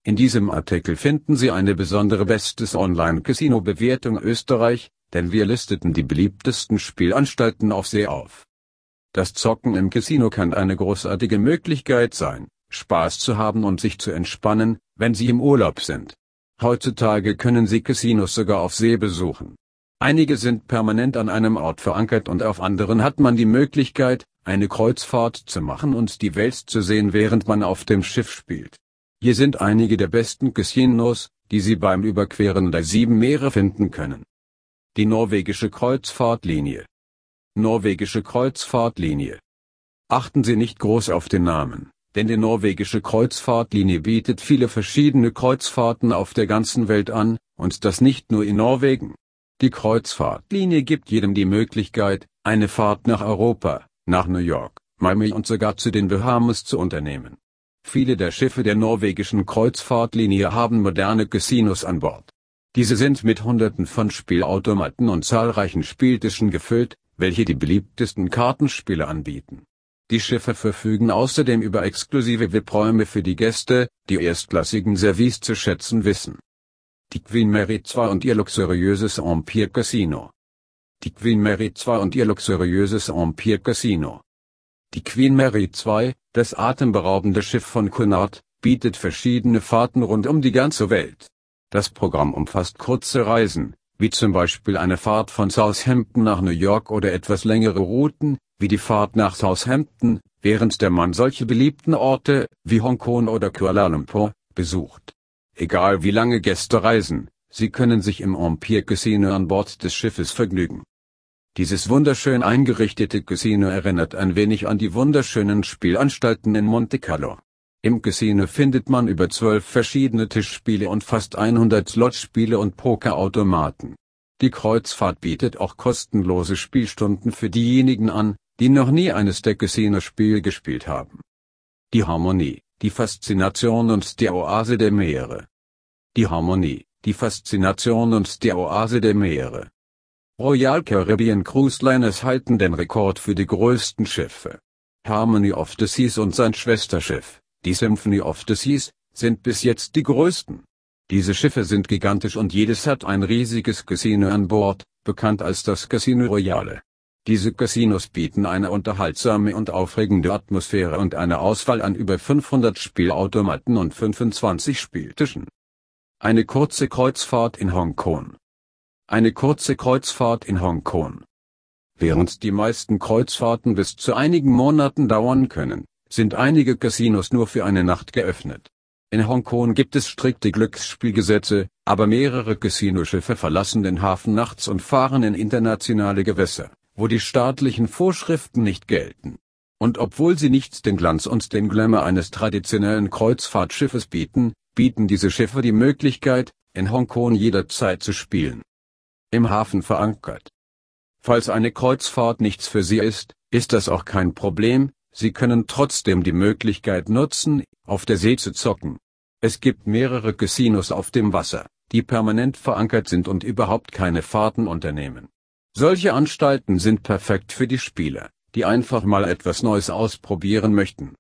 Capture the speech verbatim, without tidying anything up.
In diesem Artikel finden Sie eine besondere Bestes Online-Casino-Bewertung Österreich, denn wir listeten die beliebtesten Spielanstalten auf See auf. Das Zocken im Casino kann eine großartige Möglichkeit sein, Spaß zu haben und sich zu entspannen, wenn Sie im Urlaub sind. Heutzutage können Sie Casinos sogar auf See besuchen. Einige sind permanent an einem Ort verankert und auf anderen hat man die Möglichkeit, eine Kreuzfahrt zu machen und die Welt zu sehen, während man auf dem Schiff spielt. Hier sind einige der besten Casinos, die Sie beim Überqueren der sieben Meere finden können. Die norwegische Kreuzfahrtlinie. Norwegische Kreuzfahrtlinie. Achten Sie nicht groß auf den Namen, denn die norwegische Kreuzfahrtlinie bietet viele verschiedene Kreuzfahrten auf der ganzen Welt an, und das nicht nur in Norwegen. Die Kreuzfahrtlinie gibt jedem die Möglichkeit, eine Fahrt nach Europa, nach New York, Miami und sogar zu den Bahamas zu unternehmen. Viele der Schiffe der norwegischen Kreuzfahrtlinie haben moderne Casinos an Bord. Diese sind mit Hunderten von Spielautomaten und zahlreichen Spieltischen gefüllt, welche die beliebtesten Kartenspiele anbieten. Die Schiffe verfügen außerdem über exklusive V I P-Räume für die Gäste, die erstklassigen Service zu schätzen wissen. Die Queen Mary zwei und ihr luxuriöses Empire Casino. Die Queen Mary zwei und ihr luxuriöses Empire Casino. Die Queen Mary zwei, das atemberaubende Schiff von Cunard, bietet verschiedene Fahrten rund um die ganze Welt. Das Programm umfasst kurze Reisen, wie zum Beispiel eine Fahrt von Southampton nach New York oder etwas längere Routen, wie die Fahrt nach Southampton, während der Mann solche beliebten Orte, wie Hongkong oder Kuala Lumpur, besucht. Egal wie lange Gäste reisen, sie können sich im Empire Casino an Bord des Schiffes vergnügen. Dieses wunderschön eingerichtete Casino erinnert ein wenig an die wunderschönen Spielanstalten in Monte Carlo. Im Casino findet man über zwölf verschiedene Tischspiele und fast hundert Slotspiele und Pokerautomaten. Die Kreuzfahrt bietet auch kostenlose Spielstunden für diejenigen an, die noch nie eines der Casinospiele gespielt haben. Die Harmonie, die Faszination und die Oase der Meere. Die Harmonie, die Faszination und die Oase der Meere. Royal Caribbean Cruise Liners halten den Rekord für die größten Schiffe. Harmony of the Seas und sein Schwesterschiff, die Symphony of the Seas, sind bis jetzt die größten. Diese Schiffe sind gigantisch und jedes hat ein riesiges Casino an Bord, bekannt als das Casino Royale. Diese Casinos bieten eine unterhaltsame und aufregende Atmosphäre und eine Auswahl an über fünfhundert Spielautomaten und fünfundzwanzig Spieltischen. Eine kurze Kreuzfahrt in Hongkong. Eine kurze Kreuzfahrt in Hongkong. Während die meisten Kreuzfahrten bis zu einigen Monaten dauern können, sind einige Casinos nur für eine Nacht geöffnet. In Hongkong gibt es strikte Glücksspielgesetze, aber mehrere Casinoschiffe verlassen den Hafen nachts und fahren in internationale Gewässer, wo die staatlichen Vorschriften nicht gelten. Und obwohl sie nicht den Glanz und den Glamour eines traditionellen Kreuzfahrtschiffes bieten, bieten diese Schiffe die Möglichkeit, in Hongkong jederzeit zu spielen. Im Hafen verankert. Falls eine Kreuzfahrt nichts für Sie ist, ist das auch kein Problem, Sie können trotzdem die Möglichkeit nutzen, auf der See zu zocken. Es gibt mehrere Casinos auf dem Wasser, die permanent verankert sind und überhaupt keine Fahrten unternehmen. Solche Anstalten sind perfekt für die Spieler, die einfach mal etwas Neues ausprobieren möchten.